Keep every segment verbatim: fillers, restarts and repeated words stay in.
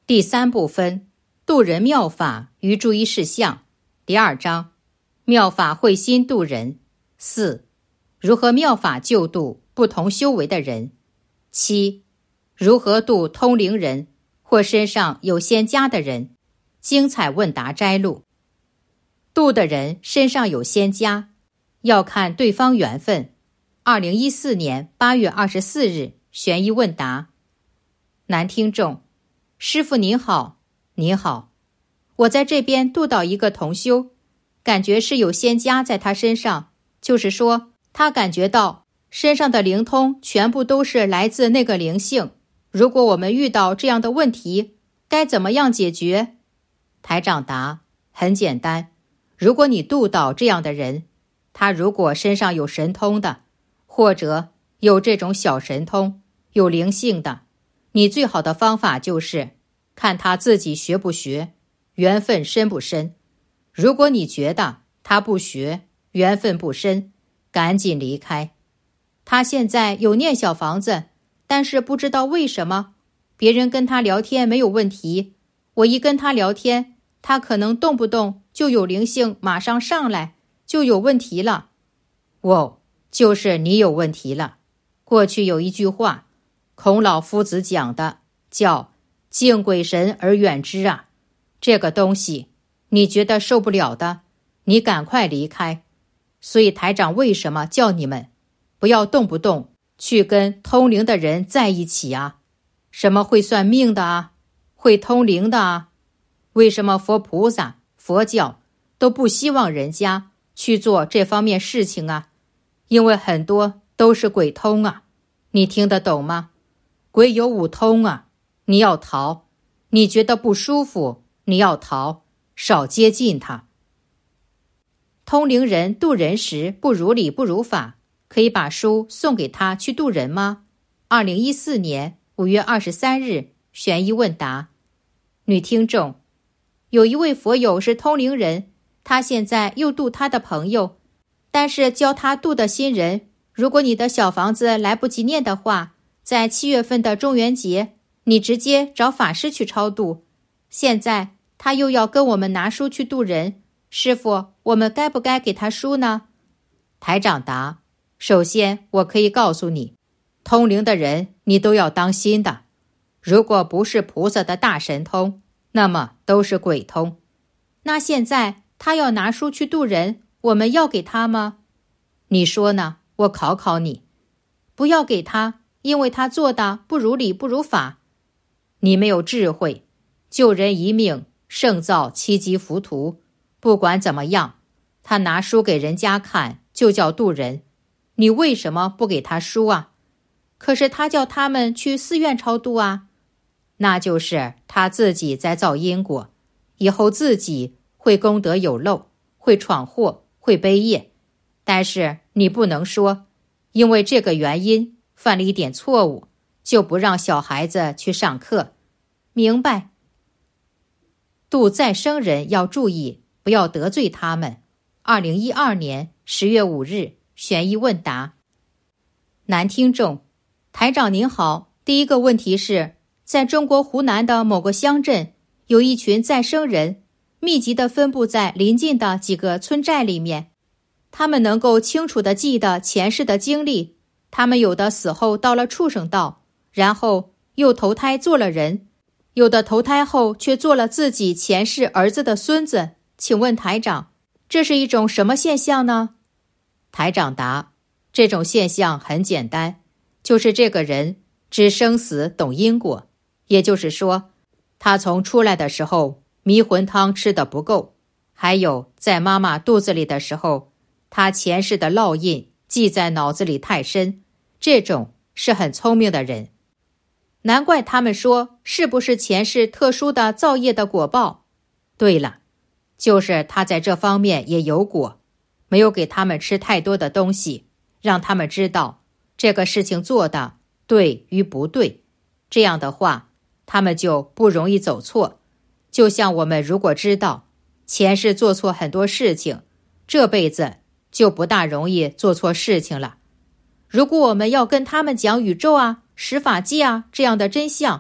第三部分，度人妙法与注意事项。第二章，妙法会心度人。四、如何妙法救度不同修为的人。七、如何度通灵人或身上有仙家的人。精彩问答摘录。度的人身上有仙家，要看对方缘分。二零一四年八月二十四日悬疑问答。男听众：师父您好。您好，我在这边度到一个同修，感觉是有仙家在他身上，就是说他感觉到身上的灵通全部都是来自那个灵性。如果我们遇到这样的问题，该怎么样解决？台长答：很简单，如果你度到这样的人，他如果身上有神通的，或者有这种小神通，有灵性的，你最好的方法就是看他自己学不学，缘分深不深。如果你觉得他不学，缘分不深，赶紧离开。他现在有念小房子，但是不知道为什么，别人跟他聊天没有问题，我一跟他聊天，他可能动不动就有灵性马上上来，就有问题了。哦，就是你有问题了。过去有一句话，孔老夫子讲的，叫敬鬼神而远之啊。这个东西你觉得受不了的，你赶快离开。所以台长为什么叫你们不要动不动去跟通灵的人在一起啊？什么会算命的啊，会通灵的啊？为什么佛菩萨、佛教都不希望人家去做这方面事情啊？因为很多都是鬼通啊，你听得懂吗？鬼有五通啊，你要逃，你觉得不舒服，你要逃，少接近他。通灵人度人时不如理不如法，可以把书送给他去度人吗？二零一四年五月二十三日悬疑问答。女听众：有一位佛友是通灵人，他现在又度他的朋友，但是教他度的新人，如果你的小房子来不及念的话，在七月份的中元节，你直接找法师去超度。现在他又要跟我们拿书去度人，师父，我们该不该给他书呢？台长答：首先我可以告诉你，通灵的人你都要当心的，如果不是菩萨的大神通，那么都是鬼通。那现在他要拿书去度人，我们要给他吗？你说呢？我考考你。不要给他，因为他做的不如理不如法。你没有智慧，救人一命胜造七级浮屠。不管怎么样，他拿书给人家看就叫度人，你为什么不给他书啊？可是他叫他们去寺院超度啊。那就是他自己在造因果，以后自己会功德有漏，会闯祸，会背业。但是你不能说因为这个原因犯了一点错误，就不让小孩子去上课。明白？度再生人要注意，不要得罪他们。二零一二年十月五日悬疑问答。男听众：台长您好，第一个问题是，在中国湖南的某个乡镇，有一群再生人，密集地分布在邻近的几个村寨里面。他们能够清楚地记得前世的经历，他们有的死后到了畜生道，然后又投胎做了人，有的投胎后却做了自己前世儿子的孙子。请问台长，这是一种什么现象呢？台长答：这种现象很简单，就是这个人知生死懂因果，也就是说，他从出来的时候迷魂汤吃得不够，还有在妈妈肚子里的时候，他前世的烙印记在脑子里太深，这种是很聪明的人。难怪他们说是不是前世特殊的造业的果报。对了，就是他在这方面也有果，没有给他们吃太多的东西，让他们知道这个事情做的对与不对，这样的话他们就不容易走错。就像我们如果知道前世做错很多事情，这辈子就不大容易做错事情了。如果我们要跟他们讲宇宙啊、十法界啊这样的真相，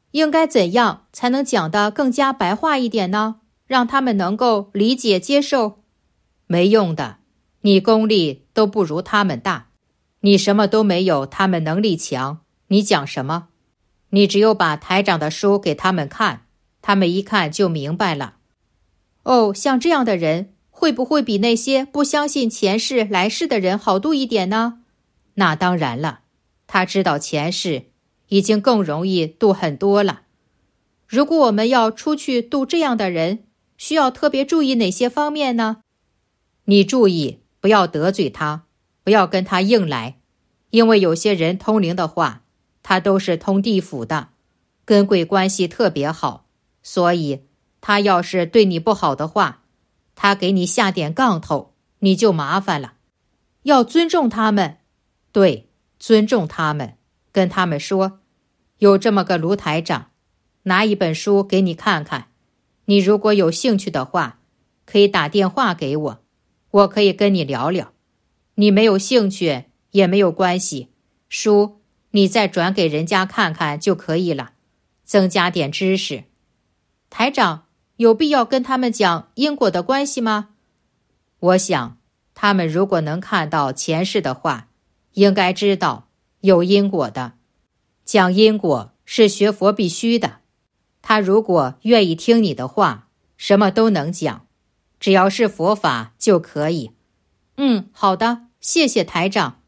应该怎样才能讲得更加白话一点呢？让他们能够理解接受？没用的，你功力都不如他们大，你什么都没有他们能力强，你讲什么？你只有把台长的书给他们看，他们一看就明白了。哦，像这样的人会不会比那些不相信前世来世的人好度一点呢？那当然了，他知道前世已经更容易度很多了。如果我们要出去度这样的人，需要特别注意哪些方面呢？你注意不要得罪他，不要跟他硬来，因为有些人通灵的话，他都是通地府的，跟鬼关系特别好，所以他要是对你不好的话，他给你下点杠头，你就麻烦了。要尊重他们，对，尊重他们，跟他们说，有这么个卢台长，拿一本书给你看看，你如果有兴趣的话，可以打电话给我，我可以跟你聊聊。你没有兴趣也没有关系，书你再转给人家看看就可以了，增加点知识。台长，有必要跟他们讲因果的关系吗？我想，他们如果能看到前世的话，应该知道有因果的。讲因果是学佛必须的。他如果愿意听你的话，什么都能讲，只要是佛法就可以。嗯，好的，谢谢台长。